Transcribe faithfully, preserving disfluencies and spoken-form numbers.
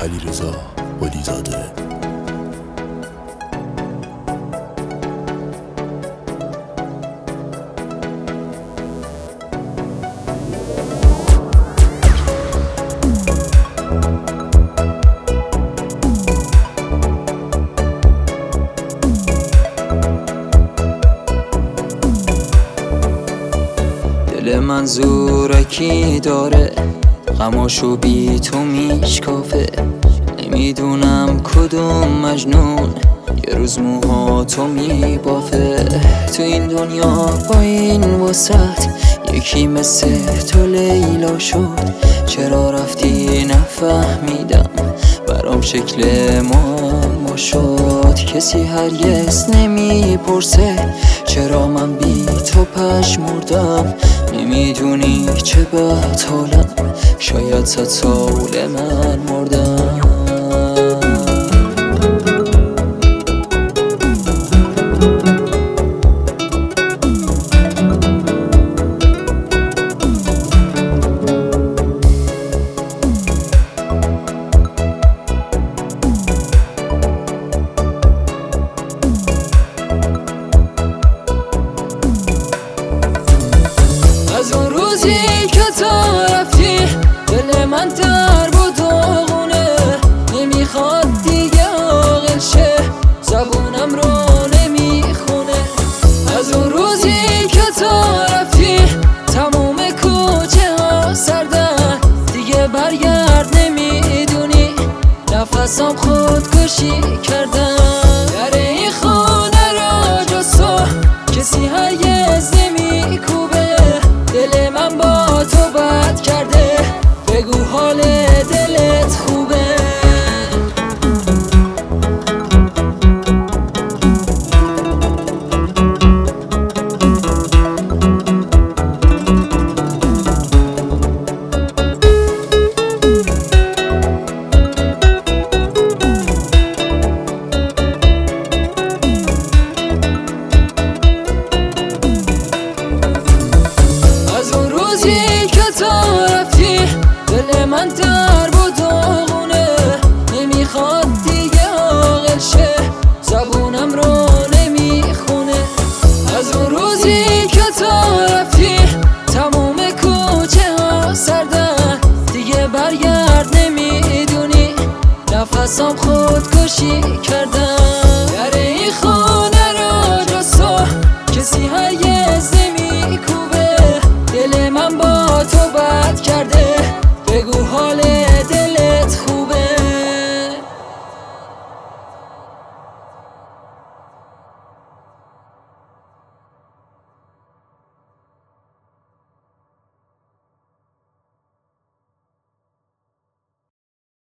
علیرضا قلی‌زاده. دل من زورکی داره، غماشو بی تو میشکافه. نمیدونم کدوم مجنون یه روز موها تو میبافه. تو این دنیا با این وسط یکی مثل تو لیلا شد. چرا رفتی نفهمیدم، برام شکل معما شد. کسی هرگز نمیپرسه چرا من بی تو پشمردم. نمیدونی چه بد حالم، شاید صد سال من مردم. از اون روزی که تو رفتی دل من در بود داغونه. نمیخواد دیگه عاقل شه، زبونم رو نمیخونه. از اون روزی که تو رفتی تموم کوچه ها سردن. دیگه برگرد نمیدونی، نفسم خودکشی کردن. در این خونه را جز تو کسی هرگز نمیکوبه. دل من با تو بد کرده، بگو حال دلت خوبه. تو رفتی دل من در بود داغونه. نمیخواد دیگه عاقل شه، زبونم رو نمیخونه. از اون روزی که تو رفتی تموم کوچه ها سردن. دیگه برگرد نمیدونی، نفسم خودکشی کردن. در این خونه را جز تو کسی هرگز نمیکوبه. دل من با تو بد کرد